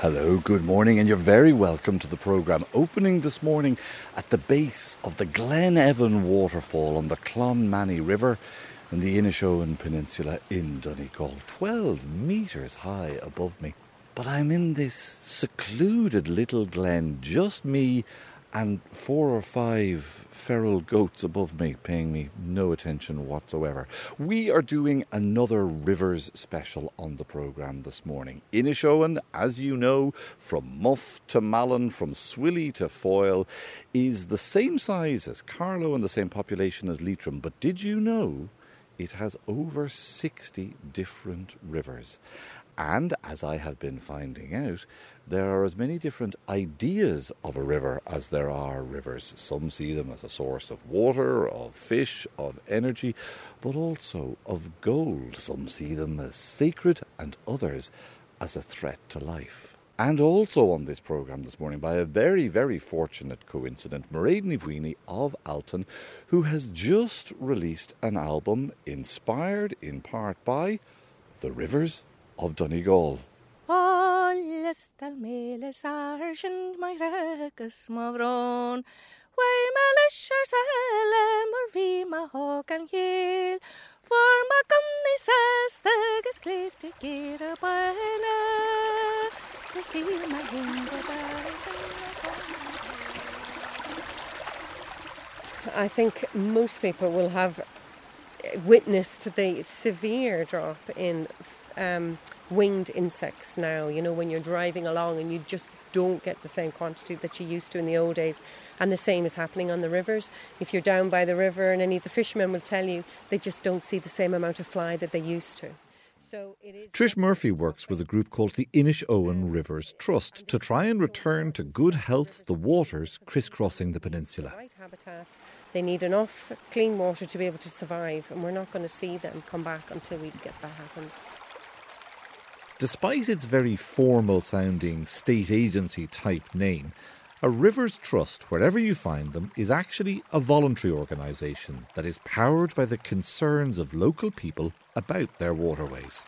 Hello, good morning, and you're very welcome to the programme opening this morning at the base of the Glen Evan waterfall on the Clonmany River in the Inishowen Peninsula in Donegal, 12 metres high above me. But I'm in this secluded little glen, just me and 4 or 5 feral goats above me, paying me no attention whatsoever. We are doing another Rivers special on the programme this morning. Inishowen, as you know, from Muff to Malin, from Swilly to Foyle, is the same size as Carlow and the same population as Leitrim. But did you know it has over 60 different rivers? And, as I have been finding out, there are as many different ideas of a river as there are rivers. Some see them as a source of water, of fish, of energy, but also of gold. Some see them as sacred and others as a threat to life. And also on this programme this morning, by a very, very fortunate coincidence, Mairead Ní Mhaoine of Alton, who has just released an album inspired in part by the rivers of Donegal. Alles dal mele sargent my regus mavron. Way melisher sele mervi ma hawk and heel. For ma gummy says the gas cliff to get a baila. To see my I think most people will have witnessed the severe drop in winged insects now. You know, when you're driving along and you just don't get the same quantity that you used to in the old days. And the same is happening on the rivers. If you're down by the river, and any of the fishermen will tell you, they just don't see the same amount of fly that they used to. So it is. Trish Murphy works with a group called the Inishowen Rivers Trust to try and return to good health the waters crisscrossing the peninsula. Right habitat. They need enough clean water to be able to survive, and we're not going to see them come back until we get that happens. Despite its very formal-sounding state agency type name, a Rivers Trust, wherever you find them, is actually a voluntary organisation that is powered by the concerns of local people about their waterways.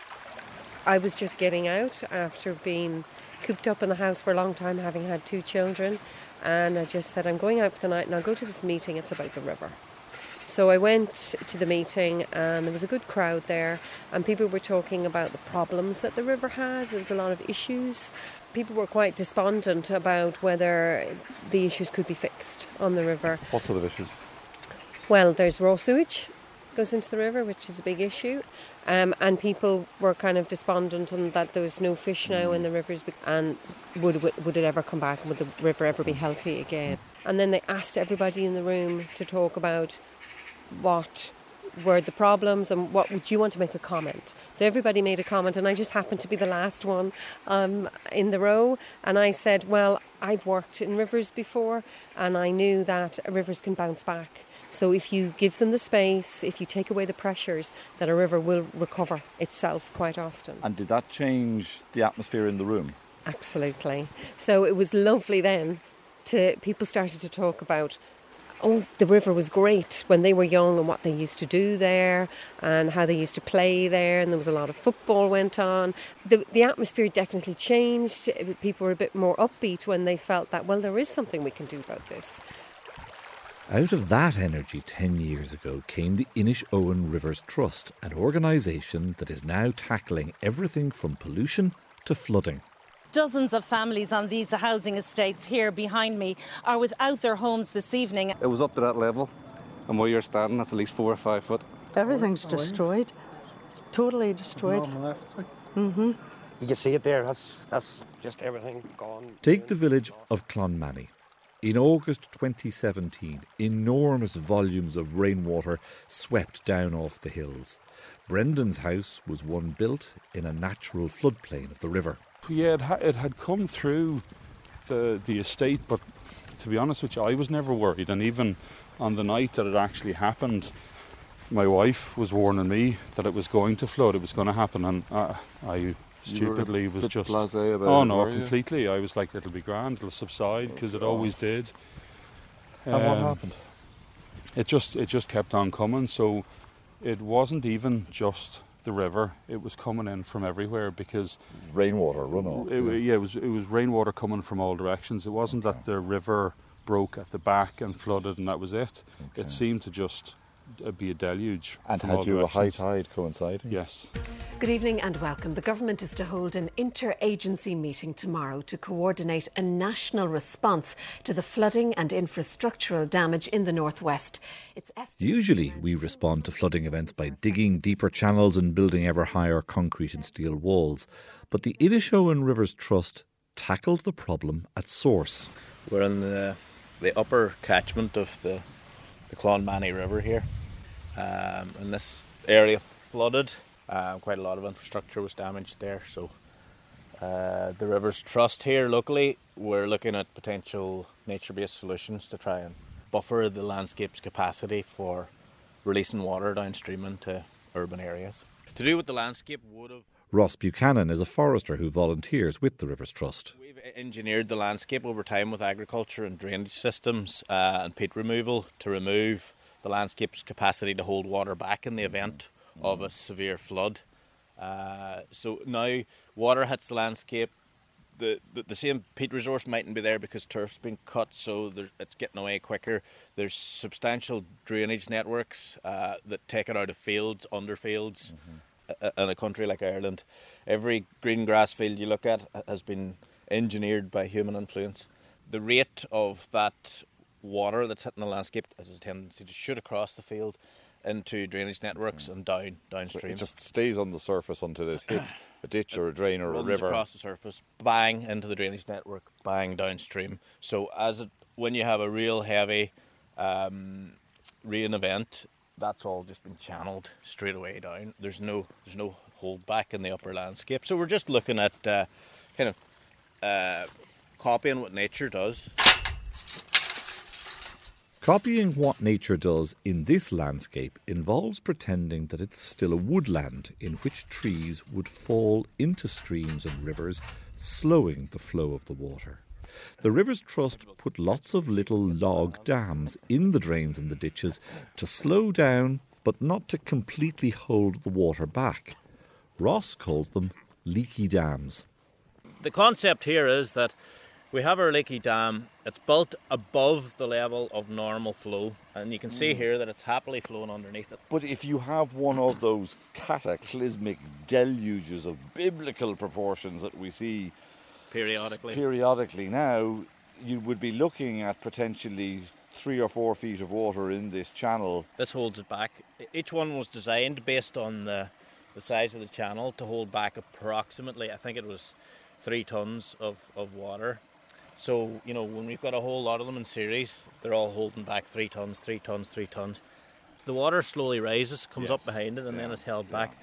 I was just getting out after being cooped up in the house for a long time, having had 2 children, and I just said, I'm going out for the night and I'll go to this meeting, it's about the river. So I went to the meeting and there was a good crowd there, and people were talking about the problems that the river had. There was a lot of issues. People were quite despondent about whether the issues could be fixed on the river. What sort of issues? Well, there's raw sewage goes into the river, which is a big issue. And people were kind of despondent on that there was no fish now in the rivers, and would it ever come back? Would the river ever be healthy again? And then they asked everybody in the room to talk about what were the problems and what would you want to make a comment. So everybody made a comment, and I just happened to be the last one in the row, and I said, well, I've worked in rivers before and I knew that rivers can bounce back. So if you give them the space, if you take away the pressures, that a river will recover itself quite often. And did that change the atmosphere in the room? Absolutely. So it was lovely then people started to talk about, oh, the river was great when they were young and what they used to do there and how they used to play there, and there was a lot of football went on. The atmosphere definitely changed. People were a bit more upbeat when they felt that, well, there is something we can do about this. Out of that energy 10 years ago came the Inishowen Rivers Trust, an organisation that is now tackling everything from pollution to flooding. Dozens of families on these housing estates here behind me are without their homes this evening. It was up to that level, and where you're standing, that's at least 4 or 5 foot. Everything's destroyed. It's totally destroyed. You can see it there, that's just everything gone. Take the village of Clonmany. In August 2017, enormous volumes of rainwater swept down off the hills. Brendan's house was one built in a natural floodplain of the river. Yeah, it had come through the estate, but to be honest with you, I was never worried. And even on the night that it actually happened, my wife was warning me that it was going to flood, it was going to happen, and I stupidly was just blasé about oh it, no, were you? completely. I was like, it'll be grand, it'll subside, because it always did. And what happened? It just kept on coming. So it wasn't even just the river. It was coming in from everywhere because Rainwater runoff. It was rainwater coming from all directions. It wasn't that the river broke at the back and flooded and that was it. Okay. It seemed to just be a deluge. And from had all you a high directions. tide coinciding? Yes. Good evening and welcome. The government is to hold an inter-agency meeting tomorrow to coordinate a national response to the flooding and infrastructural damage in the northwest. Usually we respond to flooding events by digging deeper channels and building ever higher concrete and steel walls. But the Inishowen Rivers Trust tackled the problem at source. We're in the upper catchment of the Clonmany River here. And this area flooded. Quite a lot of infrastructure was damaged there. So the Rivers Trust here locally, we're looking at potential nature-based solutions to try and buffer the landscape's capacity for releasing water downstream into urban areas. To do what the landscape would have. Ross Buchanan is a forester who volunteers with the Rivers Trust. We've engineered the landscape over time with agriculture and drainage systems and peat removal to remove the landscape's capacity to hold water back in the event of a severe flood. So now water hits the landscape. The same peat resource mightn't be there because turf's been cut, so it's getting away quicker. There's substantial drainage networks that take it out of fields, under fields. In a country like Ireland, every green grass field you look at has been engineered by human influence. The rate of that water that's hitting the landscape has a tendency to shoot across the field into drainage networks and downstream. It just stays on the surface until it hits a ditch or a drain or a river. Across the surface, bang into the drainage network, bang downstream. So when you have a real heavy rain event, that's all just been channeled straight away down. There's no hold back in the upper landscape. So we're just looking at copying what nature does. Copying what nature does in this landscape involves pretending that it's still a woodland in which trees would fall into streams and rivers, slowing the flow of the water. The Rivers Trust put lots of little log dams in the drains and the ditches to slow down but not to completely hold the water back. Ross calls them leaky dams. The concept here is that we have our leaky dam. It's built above the level of normal flow, and you can see here that it's happily flowing underneath it. But if you have one of those cataclysmic deluges of biblical proportions that we see periodically now, you would be looking at potentially 3 or 4 feet of water in this channel. This holds it back. Each one was designed based on the size of the channel to hold back approximately, I think it was 3 tons of water. So, when we've got a whole lot of them in series, they're all holding back 3 tons, 3 tons, 3 tons. The water slowly rises, comes up behind it, and then it's held back.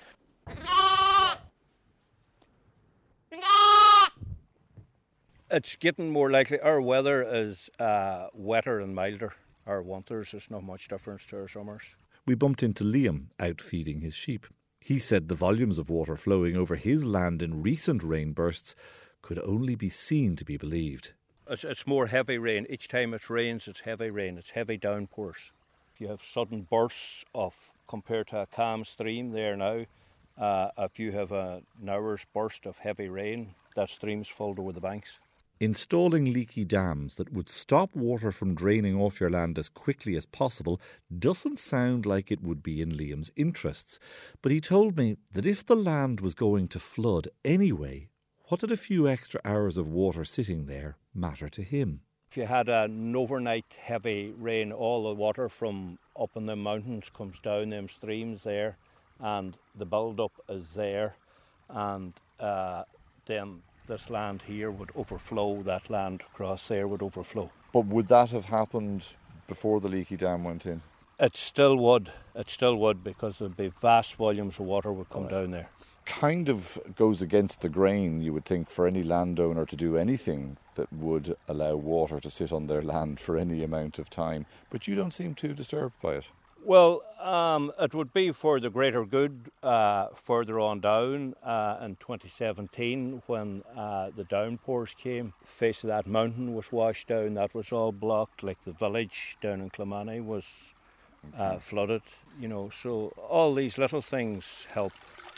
It's getting more likely. Our weather is wetter and milder. Our winters, there's not much difference to our summers. We bumped into Liam out feeding his sheep. He said the volumes of water flowing over his land in recent rain bursts could only be seen to be believed. It's more heavy rain. Each time it rains, it's heavy rain. It's heavy downpours. If you have sudden bursts compared to a calm stream there now, if you have an hour's burst of heavy rain, that stream's filled over the banks. Installing leaky dams that would stop water from draining off your land as quickly as possible doesn't sound like it would be in Liam's interests. But he told me that if the land was going to flood anyway, what did a few extra hours of water sitting there matter to him? If you had an overnight heavy rain, all the water from up in the mountains comes down them streams there, and the build-up is there, and then this land here would overflow, that land across there would overflow. But would that have happened before the leaky dam went in? It still would, because there'd be vast volumes of water would come down there. Kind of goes against the grain, you would think, for any landowner to do anything that would allow water to sit on their land for any amount of time. But you don't seem too disturbed by it. Well, it would be for the greater good further on down in 2017 when the downpours came. The face of that mountain was washed down, that was all blocked, like the village down in Clonmany was flooded, so all these little things help.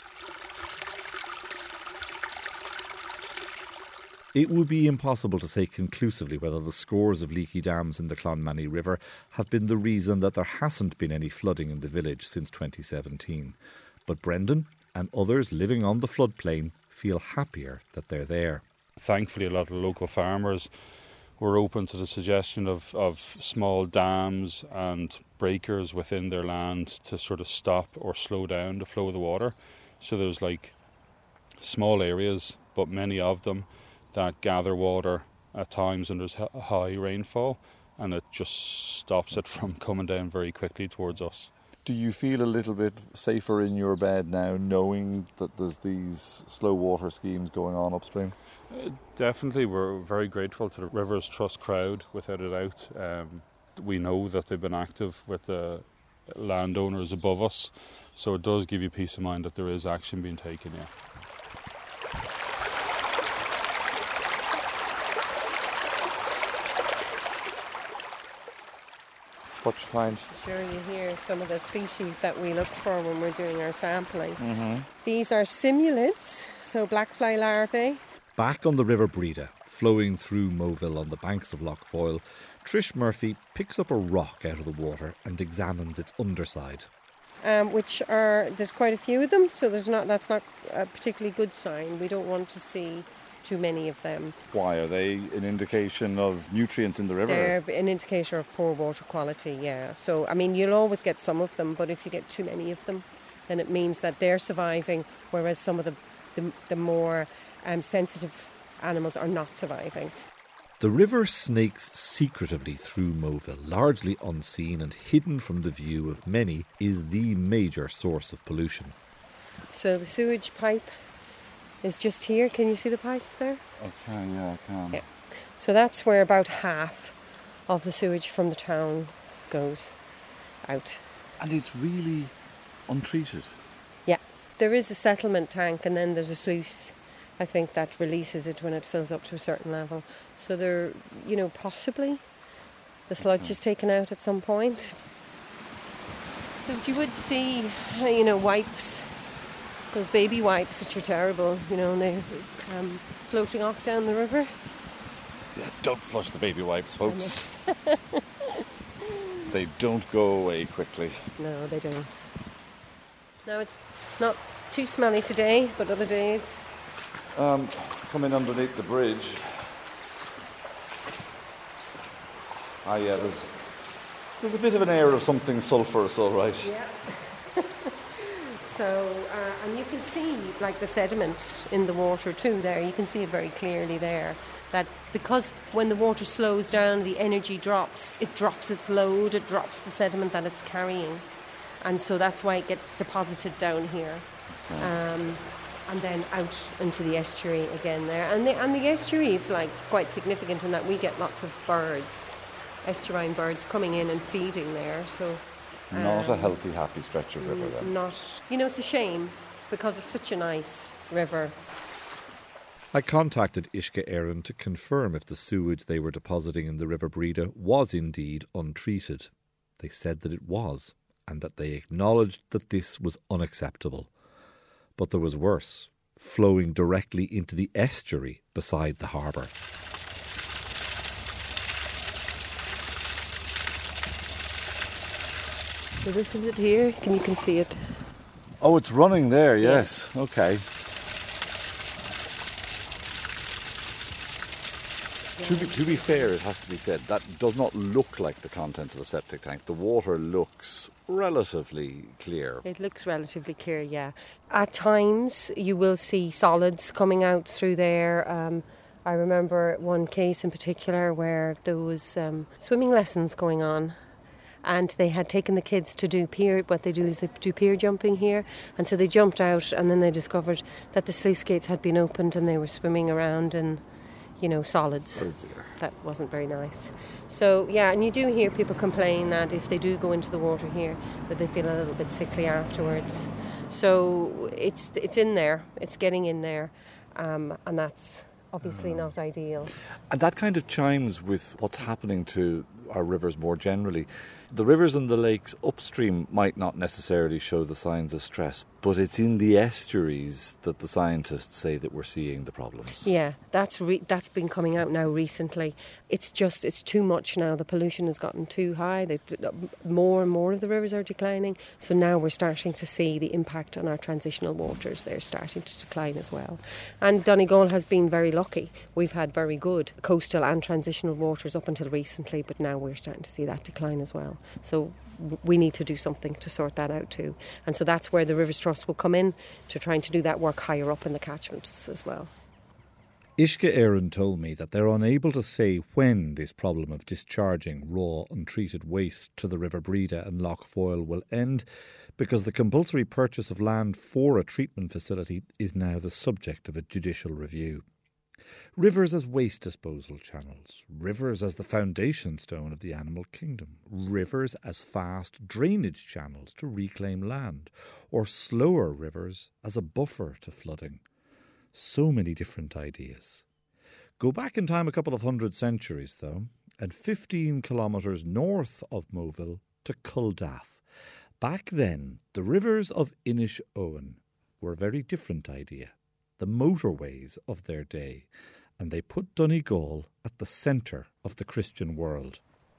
It would be impossible to say conclusively whether the scores of leaky dams in the Clonmany River have been the reason that there hasn't been any flooding in the village since 2017. But Brendan and others living on the floodplain feel happier that they're there. Thankfully, a lot of local farmers were open to the suggestion of small dams and breakers within their land to sort of stop or slow down the flow of the water. So there's like small areas, but many of them, that gather water at times when there's high rainfall, and it just stops it from coming down very quickly towards us. Do you feel a little bit safer in your bed now, knowing that there's these slow water schemes going on upstream? Definitely, we're very grateful to the Rivers Trust crowd, without a doubt. We know that they've been active with the landowners above us, so it does give you peace of mind that there is action being taken, yeah. What you find? Sure, you hear some of the species that we look for when we're doing our sampling. Mm-hmm. These are simulids, so blackfly larvae. Back on the River Breda, flowing through Moville on the banks of Lough Foyle, Trish Murphy picks up a rock out of the water and examines its underside. There's quite a few of them, so that's not a particularly good sign. We don't want to see too many of them. Why? Are they an indication of nutrients in the river? They're an indicator of poor water quality, yeah. So, I mean, you'll always get some of them, but if you get too many of them, then it means that they're surviving, whereas some of the more sensitive animals are not surviving. The river snakes secretively through Moville, largely unseen and hidden from the view of many, is the major source of pollution. So the sewage pipe is just here. Can you see the pipe there? Okay, yeah, I can. Yeah. So that's where about half of the sewage from the town goes out. And it's really untreated? Yeah. There is a settlement tank and then there's a sluice, I think, that releases it when it fills up to a certain level. So there, possibly the sludge is taken out at some point. So you would see, wipes, those baby wipes, which are terrible, and they're floating off down the river. Yeah, don't flush the baby wipes, folks. They don't go away quickly. No, they don't. Now, it's not too smelly today, but other days. Coming underneath the bridge. Yeah, there's a bit of an air of something sulphurous, all right. Yeah. So, and you can see like the sediment in the water too there. You can see it very clearly there. That because when the water slows down, the energy drops. It drops its load, it drops the sediment that it's carrying. And so that's why it gets deposited down here. Okay. And then out into the estuary again there. And the estuary is like quite significant in that we get lots of birds, estuarine birds coming in and feeding there. So not a healthy, happy stretch of river then. Not. It's a shame because it's such a nice river. I contacted Uisce Éireann to confirm if the sewage they were depositing in the River Breda was indeed untreated. They said that it was, and that they acknowledged that this was unacceptable. But there was worse, flowing directly into the estuary beside the harbour. So this is it here. You can see it. Oh, it's running there, yes. Yeah. Okay. To be fair, it has to be said, that does not look like the contents of a septic tank. The water looks relatively clear. It looks relatively clear, yeah. At times, you will see solids coming out through there. I remember one case in particular where there was swimming lessons going on. And they had taken the kids to do pier. What they do is they do pier jumping here. And so they jumped out and then they discovered that the sluice gates had been opened and they were swimming around in, solids. Oh dear. That wasn't very nice. So, yeah, and you do hear people complain that if they do go into the water here, that they feel a little bit sickly afterwards. So it's in there. It's getting in there. And that's obviously not ideal. And that kind of chimes with what's happening to our rivers more generally. The rivers and the lakes upstream might not necessarily show the signs of stress, but it's in the estuaries that the scientists say that we're seeing the problems. Yeah, that's been coming out now recently. It's too much now. The pollution has gotten too high. More and more of the rivers are declining. So now we're starting to see the impact on our transitional waters. They're starting to decline as well. And Donegal has been very lucky. We've had very good coastal and transitional waters up until recently, but now we're starting to see that decline as well. So we need to do something to sort that out too. And so that's where the Rivers Trust will come in, to trying to do that work higher up in the catchments as well. Ishka Aaron told me that they're unable to say when this problem of discharging raw, untreated waste to the River Breda and Lough Foyle will end, because the compulsory purchase of land for a treatment facility is now the subject of a judicial review. Rivers as waste disposal channels, rivers as the foundation stone of the animal kingdom, rivers as fast drainage channels to reclaim land, or slower rivers as a buffer to flooding. So many different ideas. Go back in time a couple of 100 centuries, though, and 15 kilometres north of Moville to Culdaff. Back then, the rivers of Inishowen were a very different idea, the motorways of their day, and they put Donegal at the centre of the Christian world.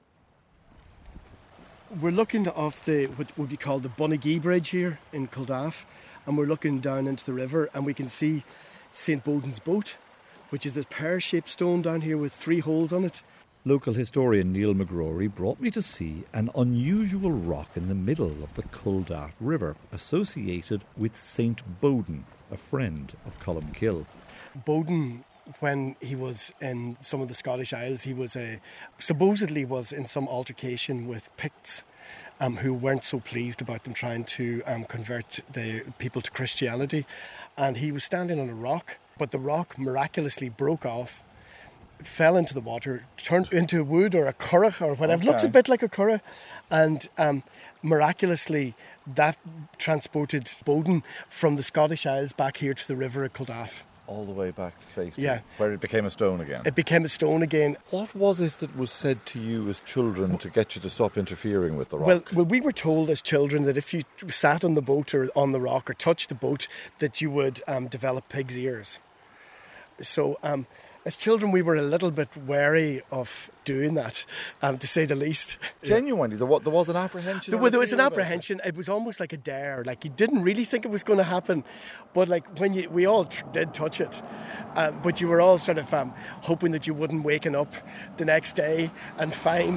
We're looking off what would be called the Bunagee Bridge here in Culdaff, and we're looking down into the river, and we can see St. Bowden's Boat, which is this pear-shaped stone down here with 3 holes on it. Local historian Neil McGrory brought me to see an unusual rock in the middle of the Culdaff River, associated with St. Bowden, a friend of Columkill. Bowden, when he was in some of the Scottish Isles, he was supposedly was in some altercation with Picts, who weren't so pleased about them trying to convert the people to Christianity. And he was standing on a rock, but the rock miraculously broke off, fell into the water, turned into wood or a curragh or whatever. Okay. It looks a bit like a curragh. And miraculously, that transported Bowden from the Scottish Isles back here to the river at Culdaff. All the way back to safety, yeah. Where it became a stone again. It became a stone again. What was it that was said to you as children to get you to stop interfering with the rock? Well, we were told as children that if you sat on the boat or on the rock or touched the boat, that you would develop pig's ears. So as children, we were a little bit wary of doing that, to say the least. Genuinely, there was an apprehension? There was an apprehension. It was almost like a dare. Like, you didn't really think it was going to happen. But, like, when we all did touch it. But you were all sort of hoping that you wouldn't waken up the next day and find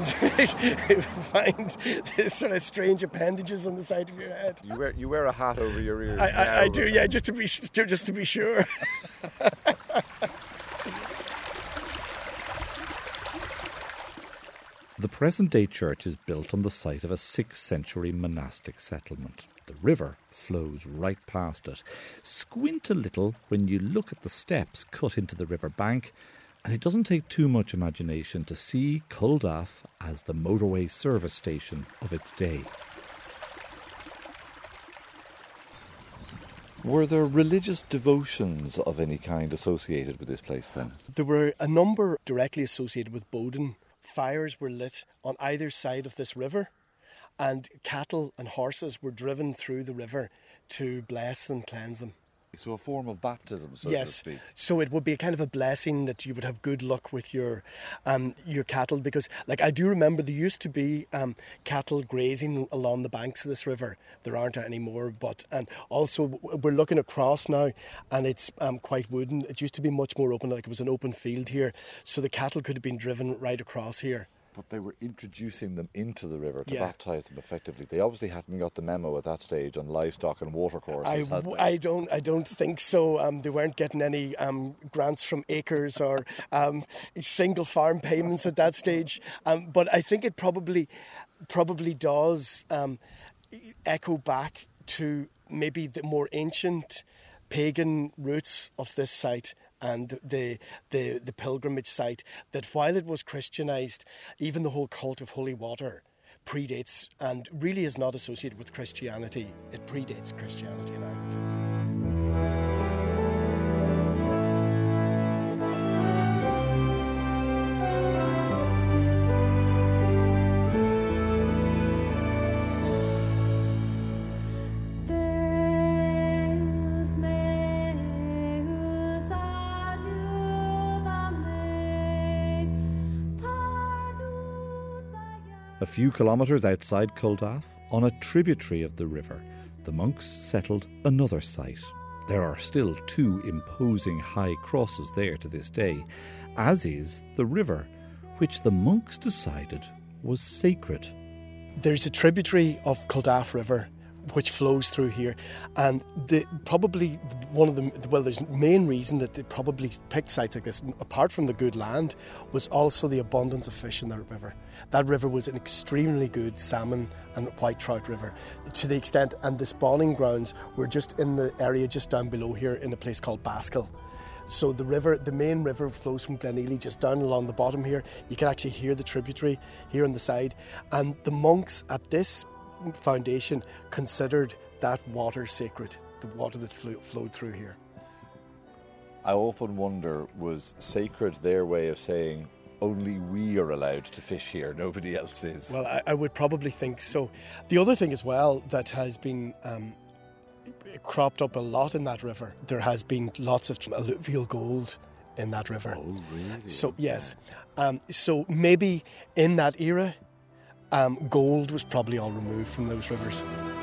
this sort of strange appendages on the side of your head. You wear a hat over your ears. I do, yeah, just to be sure. The present-day church is built on the site of a 6th century monastic settlement. The river flows right past it. Squint a little when you look at the steps cut into the river bank, and it doesn't take too much imagination to see Culdaff as the motorway service station of its day. Were there religious devotions of any kind associated with this place then? There were a number directly associated with Bowden. Fires were lit on either side of this river, and cattle and horses were driven through the river to bless and cleanse them. So a form of baptism, so yes. to speak. So it would be a kind of a blessing that you would have good luck with your cattle, because, like, I do remember there used to be cattle grazing along the banks of this river. There aren't anymore, and also we're looking across now, and it's quite wooden. It used to be much more open, like it was an open field here, so the cattle could have been driven right across here. But they were introducing them into the river to baptise them effectively. They obviously hadn't got the memo at that stage on livestock and watercourses, had they? I don't think so. They weren't getting any grants from acres or single farm payments at that stage. But I think it probably does echo back to maybe the more ancient pagan roots of this site and the pilgrimage site, that while it was Christianized, even the whole cult of holy water predates and really is not associated with Christianity. It predates Christianity in Ireland. A few kilometres outside Culdaff, on a tributary of the river, the monks settled another site. There are still 2 imposing high crosses there to this day, as is the river, which the monks decided was sacred. There's a tributary of Culdaff River which flows through here, and probably one of the there's main reason that they probably picked sites like this, apart from the good land, was also the abundance of fish in that river. That river was an extremely good salmon and white trout river, to the extent, and the spawning grounds were just in the area just down below here in a place called Baskill. So the main river flows from Glenealy just down along the bottom here. You can actually hear the tributary here on the side, and the monks at this foundation considered that water sacred, the water that flowed through here. I often wonder, was sacred their way of saying only we are allowed to fish here, nobody else is? Well, I would probably think so. The other thing as well that has been cropped up a lot in that river, there has been lots of alluvial gold in that river. Oh, really? So, yes. So maybe in that era, gold was probably all removed from those rivers.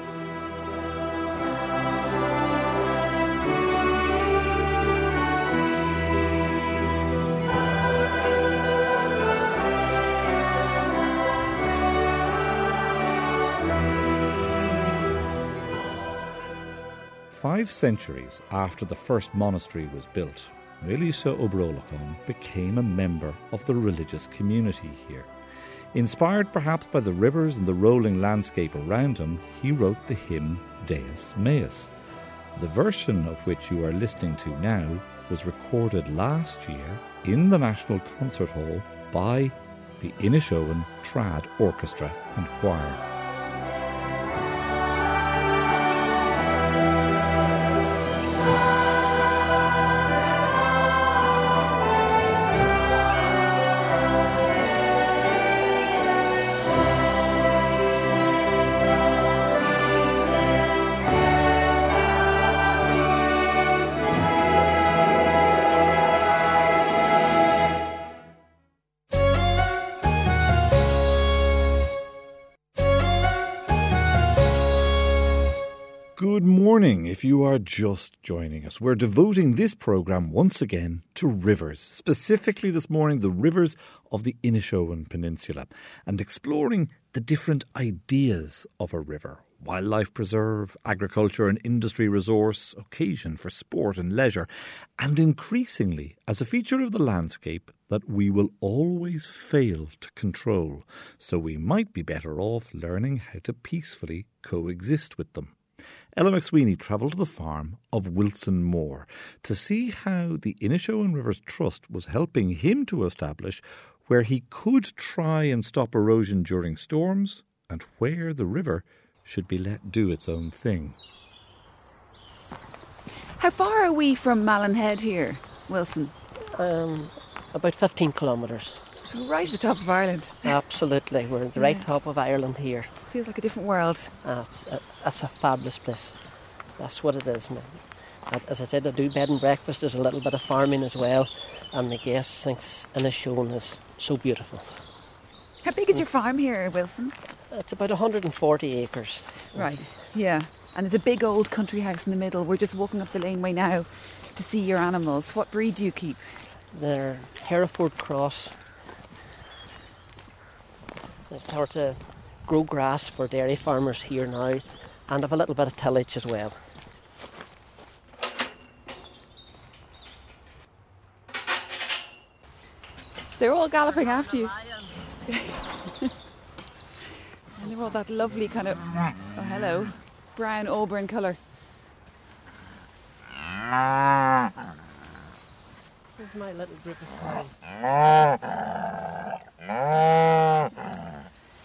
Five centuries after the first monastery was built, Elisha O'Brolachon became a member of the religious community here. Inspired perhaps by the rivers and the rolling landscape around him, he wrote the hymn Deus Meus. The version of which you are listening to now was recorded last year in the National Concert Hall by the Inishowen Trad Orchestra and Choir. Good morning, if you are just joining us. We're devoting this programme once again to rivers, specifically this morning the rivers of the Inishowen Peninsula, and exploring the different ideas of a river: wildlife preserve, agriculture and industry resource, occasion for sport and leisure, and increasingly as a feature of the landscape that we will always fail to control, so we might be better off learning how to peacefully coexist with them. Ella McSweeney travelled to the farm of Wilson Moore to see how the Inishowen Rivers Trust was helping him to establish where he could try and stop erosion during storms and where the river should be let do its own thing. How far are we from Malin Head here, Wilson? About 15 kilometres. So right at the top of Ireland. Absolutely, we're at the right top of Ireland here. Feels like a different world. That's a fabulous place. That's what it is, man. As I said, I do bed and breakfast. There's a little bit of farming as well, and the guests think Inishowen is so beautiful. How big is your farm here, Wilson? It's about 140 acres. Right, yeah. And there's a big old country house in the middle. We're just walking up the laneway now to see your animals. What breed do you keep? They're Hereford Cross. They start to grow grass for dairy farmers here now, and have a little bit of tillage as well. They're all galloping after you. And they're all that lovely kind of, oh hello, brown auburn colour. Here's my little group of cows.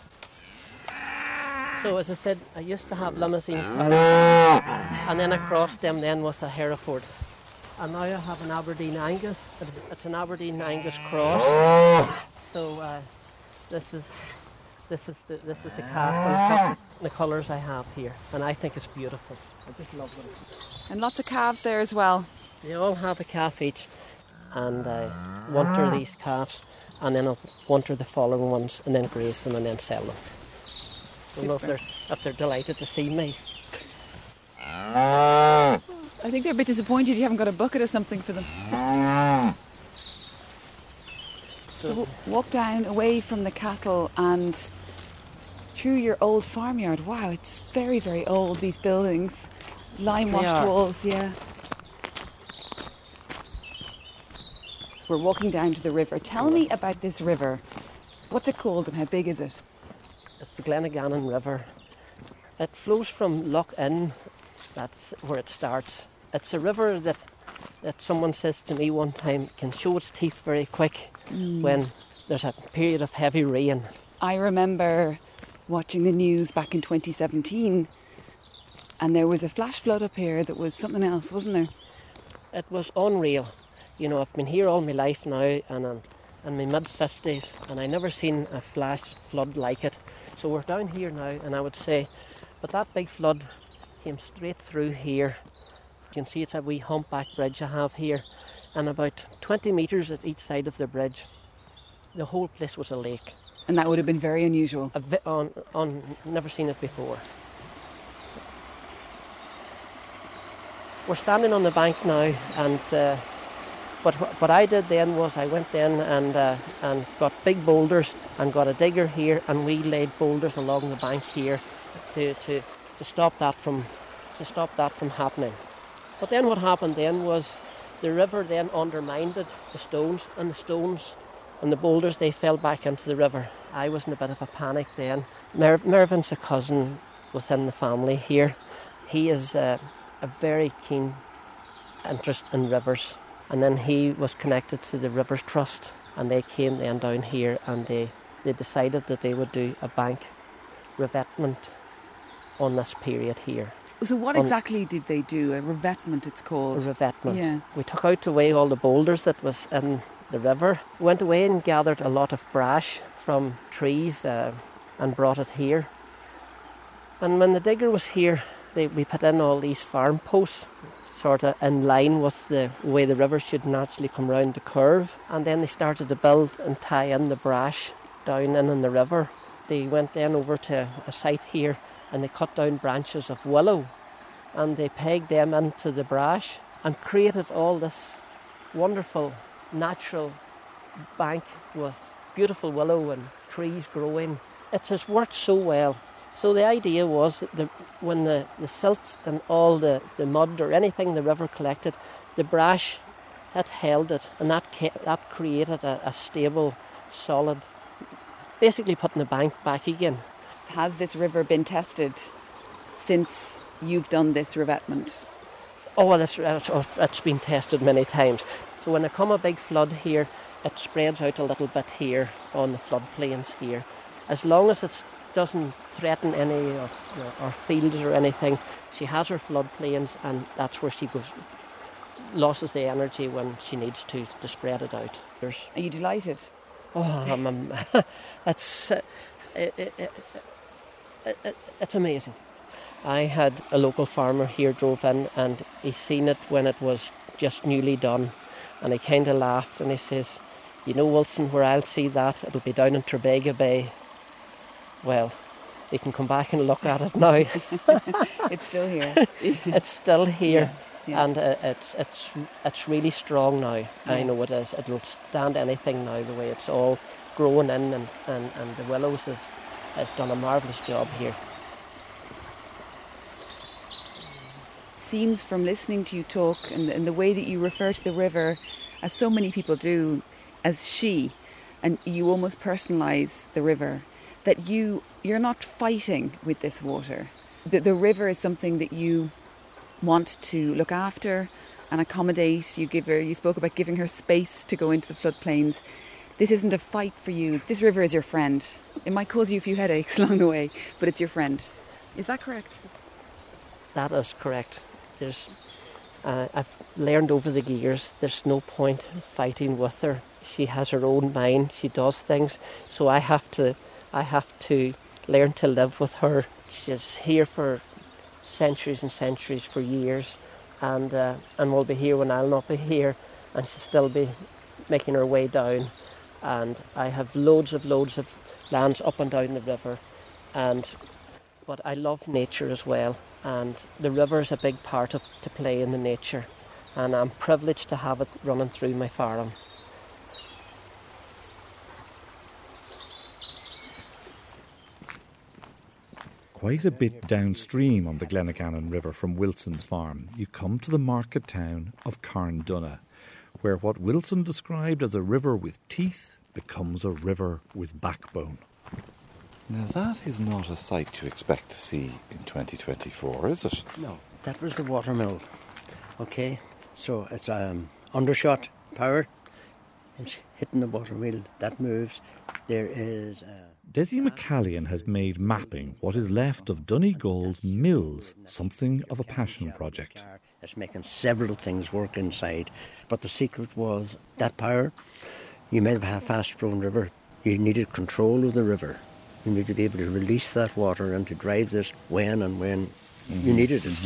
So as I said, I used to have Limousin cows, and then across them then was a Hereford. And now I have an Aberdeen Angus. It's an Aberdeen Angus cross. So this is the calf and the colours I have here, and I think it's beautiful. I just love them. And lots of calves there as well. They all have a calf each, and I winter these calves and then I'll winter the following ones and then graze them and then sell them. I don't know if they're delighted to see me. I think they're a bit disappointed you haven't got a bucket or something for them. So walk down away from the cattle and through your old farmyard. Wow, it's very, very old, these buildings. Lime-washed walls, yeah. We're walking down to the river. Tell me about this river. What's it called and how big is it? It's the Glenaganon River. It flows from Loch Inn. That's where it starts. It's a river that someone says to me one time can show its teeth very quick when there's a period of heavy rain. I remember watching the news back in 2017 and there was a flash flood up here that was something else, wasn't there? It was unreal. You know, I've been here all my life now and I'm in my mid-50s and I never seen a flash flood like it. So we're down here now and I would say, but that big flood came straight through here. You can see it's a wee humpback bridge I have here and about 20 metres at each side of the bridge. The whole place was a lake. And that would have been very unusual. Never seen it before. We're standing on the bank now and but what I did then was I went in and got big boulders and got a digger here and we laid boulders along the bank here to stop that from happening. But then what happened then was the river then undermined the stones and the boulders, they fell back into the river. I was in a bit of a panic then. Mervyn's a cousin within the family here. He is a very keen interest in rivers. And then he was connected to the Rivers Trust and they came then down here and they decided that they would do a bank revetment on this period here. So what exactly did they do? A revetment it's called? A revetment. Yeah. We took out away all the boulders that was in the river. Went away and gathered a lot of brash from trees and brought it here. And when the digger was here, we put in all these farm posts, sort of in line with the way the river should naturally come round the curve. And then they started to build and tie in the brash down in the river. They went then over to a site here and they cut down branches of willow and they pegged them into the brash and created all this wonderful natural bank with beautiful willow and trees growing. It has worked so well. So the idea was that when the silt and all the mud or anything the river collected, the brash had held it and that created a stable, solid, basically putting the bank back again. Has this river been tested since you've done this revetment? Oh, well, it's been tested many times. So when there come a big flood here, it spreads out a little bit here on the floodplains here. As long as it doesn't threaten any or fields or anything, she has her floodplains and that's where she loses the energy when she needs to spread it out. Are you delighted? Oh, it's amazing. I had a local farmer here drove in and he seen it when it was just newly done and he kind of laughed and he says, you know, Wilson, where I'll see that, it'll be down in Trerbega Bay. Well, you can come back and look at it now. It's still here. It's still here. Yeah. And it's really strong now. Yeah. I know it is. It'll stand anything now, the way it's all growing in and the willows has done a marvellous job here. It seems from listening to you talk and the way that you refer to the river, as so many people do, as she, and you almost personalise the river, that you're not fighting with this water. The river is something that you want to look after and accommodate. You spoke about giving her space to go into the floodplains. This isn't a fight for you. This river is your friend. It might cause you a few headaches along the way, but it's your friend. Is that correct? That is correct. I've learned over the years there's no point fighting with her. She has her own mind. She does things. So I have to learn to live with her. She's here for centuries and centuries, for years, and will be here when I'll not be here, and she'll still be making her way down. and I have loads of lands up and down the river, but I love nature as well, and the river is a big part to play in the nature, and I'm privileged to have it running through my farm. Quite a bit downstream on the Glennegannon River from Wilson's farm, you come to the market town of Carndonagh, where what Wilson described as a river with teeth becomes a river with backbone. Now that is not a sight you expect to see in 2024, is it? No, that was the watermill. Okay, so it's undershot power. It's hitting the watermill, that moves. There is... Desi McCallion has made mapping what is left of Donegal's mills something of a passion project. It's making several things work inside, but the secret was that power. You might have a fast-flowing river. You needed control of the river. You needed to be able to release that water and to drive this when you needed it.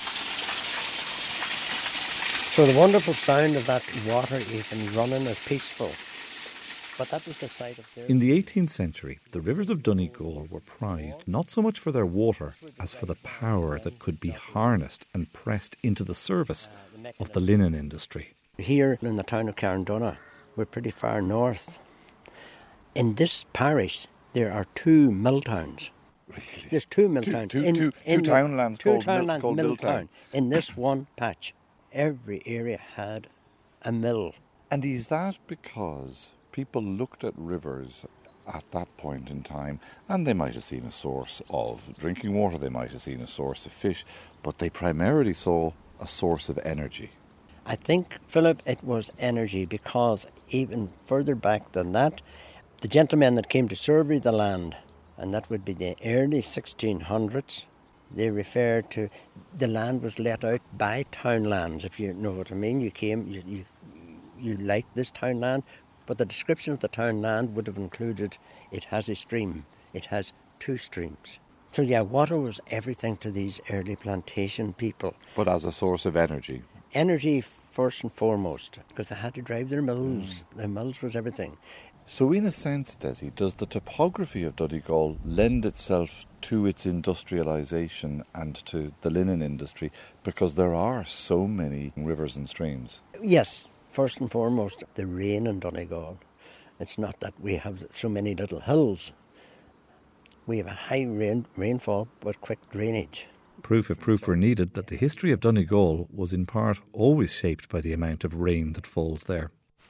So the wonderful sound of that water even running is peaceful. But that was the site of their... In the 18th century, the rivers of Donegal were prized not so much for their water as for the power that could be harnessed and pressed into the service of the linen industry. Here in the town of Carndonagh, we're pretty far north. In this parish, there are 2 mill towns. Really? There's 2 mill towns. Two townlands called mill town. In this one patch, every area had a mill. And is that because people looked at rivers at that point in time and they might have seen a source of drinking water, they might have seen a source of fish, but they primarily saw a source of energy? I think, Philip, it was energy, because even further back than that, the gentlemen that came to survey the land, and that would be the early 1600s, they referred to the land was let out by townlands, if you know what I mean. You came, you liked this townland, but the description of the townland would have included it has a stream, it has 2 streams. So yeah, water was everything to these early plantation people. But as a source of energy? Energy first and foremost, because they had to drive their mills. Their mills was everything. So in a sense, Desi, does the topography of Donegal lend itself to its industrialisation and to the linen industry because there are so many rivers and streams? Yes, first and foremost, the rain in Donegal. It's not that we have so many little hills. We have a high rainfall but quick drainage. Proof if proof were needed that the history of Donegal was in part always shaped by the amount of rain that falls there.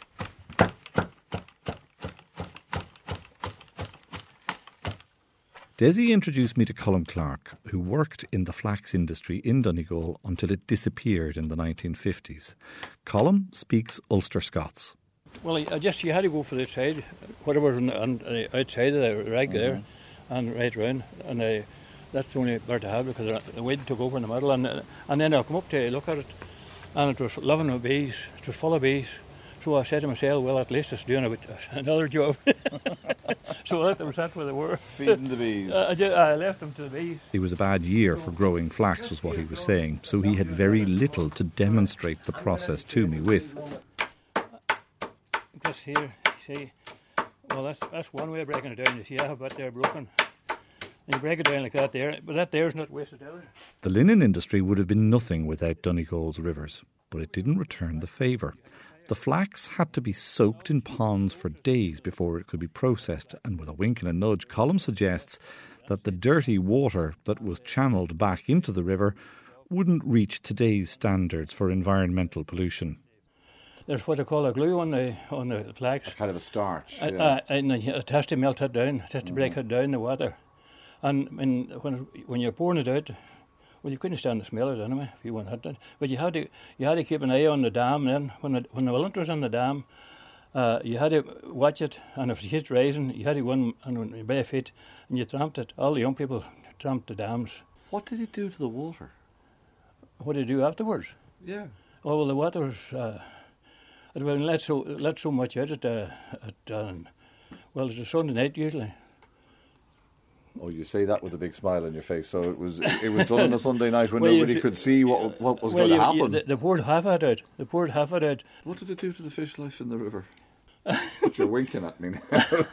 Desi introduced me to Colm Clark, who worked in the flax industry in Donegal until it disappeared in the 1950s. Colm speaks Ulster Scots. Well, you had to go for the side, whatever on the outside of the rag there, and right round, and that's the only part to have because the wind took over in the middle, and then I'll come up to look at it, and it was loving with bees, it was full of bees. So I said to myself, well, at least it's doing another job. So that was where they were. Feeding the bees. I left them to the bees. It was a bad year for growing flax, was what he was saying, so he had very little to demonstrate the process to me with. This here, you see, well, that's one way of breaking it down. You see, I have that there broken. And you break it down like that there, but that there is not wasted either. The linen industry would have been nothing without Donegal's rivers, but it didn't return the favour. The flax had to be soaked in ponds for days before it could be processed, and with a wink and a nudge, Colm suggests that the dirty water that was channelled back into the river wouldn't reach today's standards for environmental pollution. There's what I call a glue on the flax. A kind of a starch. And it has to melt it down, it has to break it down, the water. And when you're pouring it out, well, you couldn't stand the smell of it anyway if you wanted it. But you had to keep an eye on the dam. Then when the lint was on the dam, you had to watch it. And if it hit rising, you had to go in and bare feet, and you tramped it. All the young people tramped the dams. What did it do to the water? What did it do afterwards? Yeah. Oh well, the water was it had let so much out well, it's a Sunday night usually. Oh, you say that with a big smile on your face. So it was done on a Sunday night when nobody could see what was going to happen. They poured half of it out. What did it do to the fish life in the river? But you're winking at me now.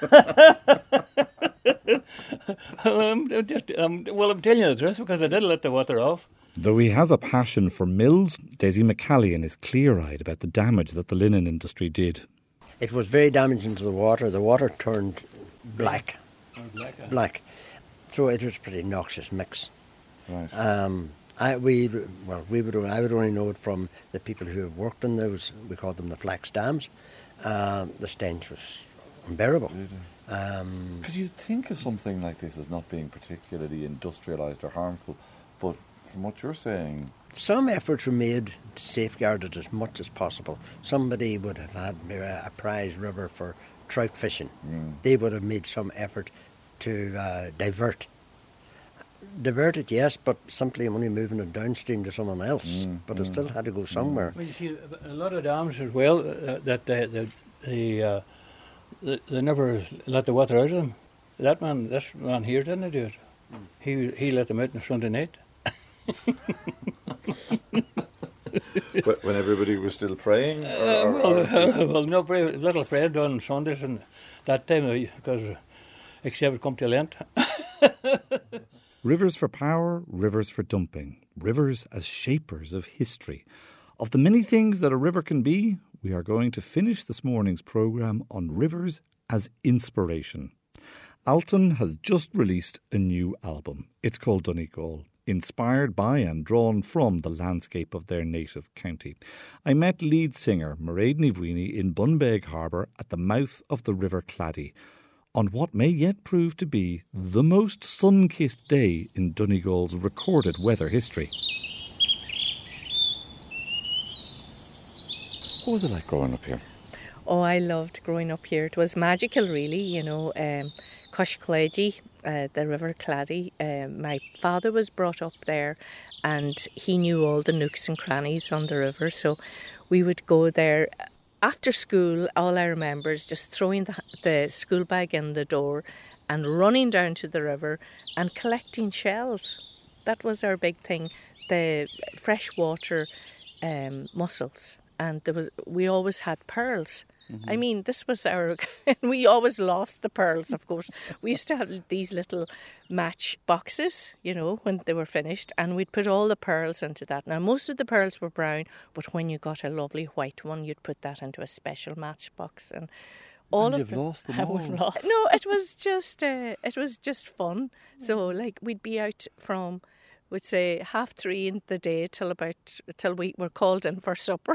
I'm telling you the truth because I did let the water off. Though he has a passion for mills, Desi McCallion is clear-eyed about the damage that the linen industry did. It was very damaging to the water. The water turned black. Black. So it was a pretty noxious mix. Right. I would only know it from the people who have worked in those. We called them the flax dams. The stench was unbearable. Because you'd think of something like this as not being particularly industrialised or harmful, but from what you're saying... Some efforts were made to safeguard it as much as possible. Somebody would have had a prize river for trout fishing. They would have made some effort to divert it, yes, but simply only moving it downstream to someone else. But it still had to go somewhere. Well, you see, a lot of dams as well, that they never let the water out of them. This man here didn't do it. He let them out on Sunday night. When everybody was still praying? No, little prayer done on Sundays and that time, because except it come to Lent. Rivers for power, rivers for dumping. Rivers as shapers of history. Of the many things that a river can be, we are going to finish this morning's programme on rivers as inspiration. Alton has just released a new album. It's called Donegal, inspired by and drawn from the landscape of their native county. I met lead singer Mairead Ní Bhaoine in Bunbeg Harbour at the mouth of the River Clady, on what may yet prove to be the most sun-kissed day in Donegal's recorded weather history. What was it like growing up here? Oh, I loved growing up here. It was magical, really, you know. Cosh Clady, the River Clady. My father was brought up there and he knew all the nooks and crannies on the river, so we would go there. After school, all I remember is just throwing the school bag in the door and running down to the river and collecting shells. That was our big thing, the freshwater mussels. And we always had pearls. I mean, this was we always lost the pearls, of course. We used to have these little match boxes, you know, when they were finished, and we'd put all the pearls into that. Now, most of the pearls were brown, but when you got a lovely white one, you'd put that into a special matchbox. And all of them lost them all. No, it was just fun. So, like, we'd be out from, we'd say, 3:30 in the day till we were called in for supper,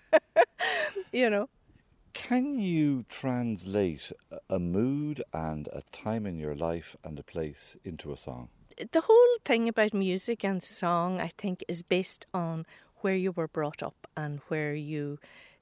you know. Can you translate a mood and a time in your life and a place into a song? The whole thing about music and song, I think, is based on where you were brought up and where you,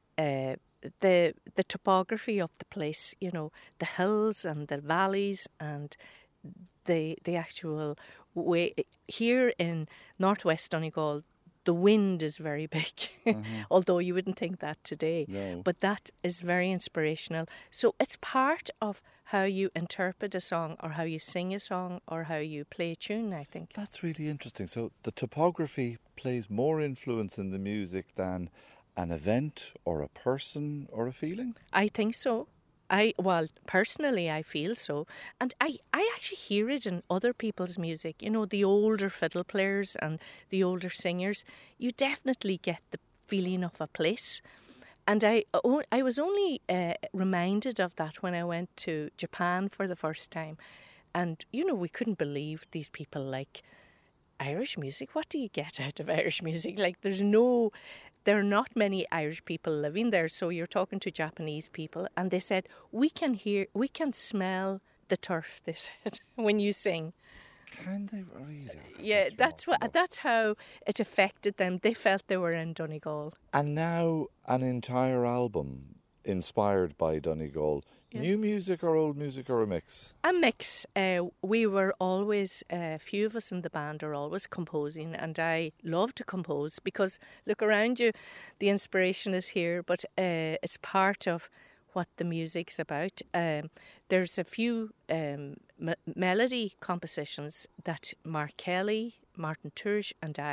the topography of the place, you know, the hills and the valleys and the actual way. Here in northwest Donegal, the wind is very big, although you wouldn't think that today. No. But that is very inspirational. So it's part of how you interpret a song or how you sing a song or how you play a tune, I think. That's really interesting. So the topography plays more influence in the music than an event or a person or a feeling? I think so. Personally, I feel so. And I actually hear it in other people's music. You know, the older fiddle players and the older singers, you definitely get the feeling of a place. And I was only reminded of that when I went to Japan for the first time. And, you know, we couldn't believe these people like Irish music. What do you get out of Irish music? Like, there are not many Irish people living there, so you're talking to Japanese people, and they said, we can smell the turf, they said, when you sing. Can they really? Yeah, that's how it affected them. They felt they were in Donegal. And now an entire album inspired by Donegal. Yeah. New music or old music or a mix? A mix. We were always, a few of us in the band are always composing, and I love to compose because, look around you, the inspiration is here, but it's part of what the music's about. There's a few melody compositions that Mark Kelly, Martin Turge and I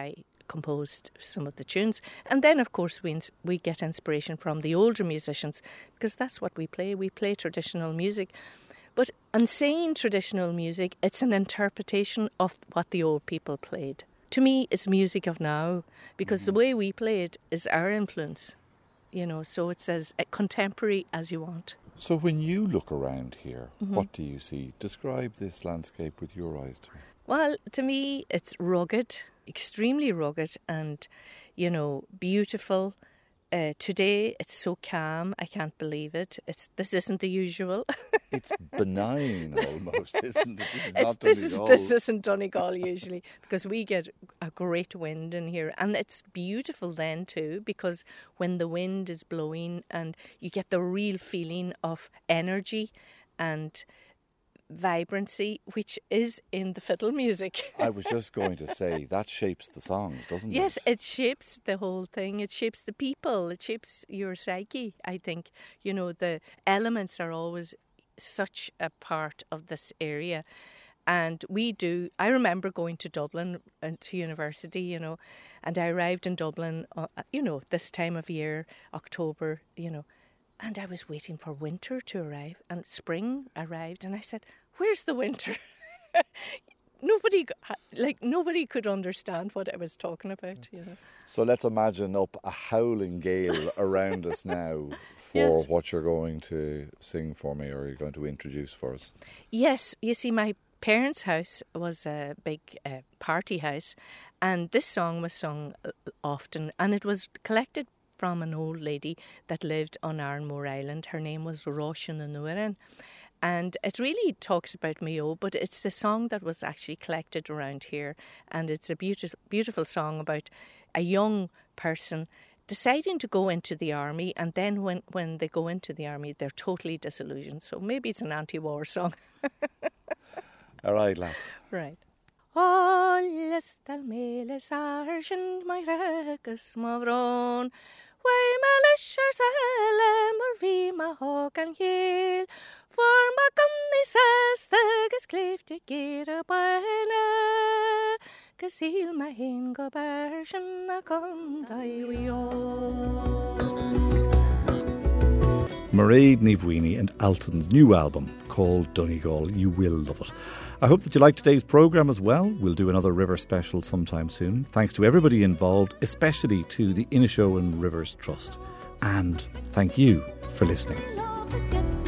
composed some of the tunes. And then, of course, we get inspiration from the older musicians, because that's what we play. We play traditional music. But in saying traditional music, it's an interpretation of what the old people played. To me, it's music of now, because the way we play it is our influence, so it's as contemporary as you want. So when you look around here, what do you see? Describe this landscape with your eyes to me. Well, to me, it's rugged, extremely rugged and, beautiful. Today, it's so calm, I can't believe it. This isn't the usual. It's benign almost, isn't it? This isn't Donegal usually, because we get a great wind in here. And it's beautiful then too, because when the wind is blowing and you get the real feeling of energy and vibrancy, which is in the fiddle music. I was just going to say, that shapes the songs, doesn't it? Yes, it shapes the whole thing. It shapes the people. It shapes your psyche, I think. The elements are always such a part of this area. And I remember going to Dublin to university, and I arrived in Dublin, this time of year, October, and I was waiting for winter to arrive, and spring arrived, and I said, "Where's the winter?" Nobody could understand what I was talking about. So let's imagine up a howling gale around us now for what you're going to sing for me, or you're going to introduce for us. Yes, you see, my parents' house was a big party house, and this song was sung often, and it was collected from an old lady that lived on Arranmore Island. Her name was Róisín na Nuaran. And it really talks about Mayo, but it's the song that was actually collected around here. And it's a beautiful song about a young person deciding to go into the army, and then when they go into the army, they're totally disillusioned. So maybe it's an anti-war song. All right, lad. Right. Ollas dal mele sargent my regus mavron. Way melisher sele murvi ma hawk and heel. For my gunny says the gas cleave to get a bine. Gasil my hin go bershin a condai Mairead Ní and Alton's new album called Donegal. You will love it. I hope that you liked today's programme as well. We'll do another River special sometime soon. Thanks to everybody involved, especially to the Inishowen Rivers Trust. And thank you for listening.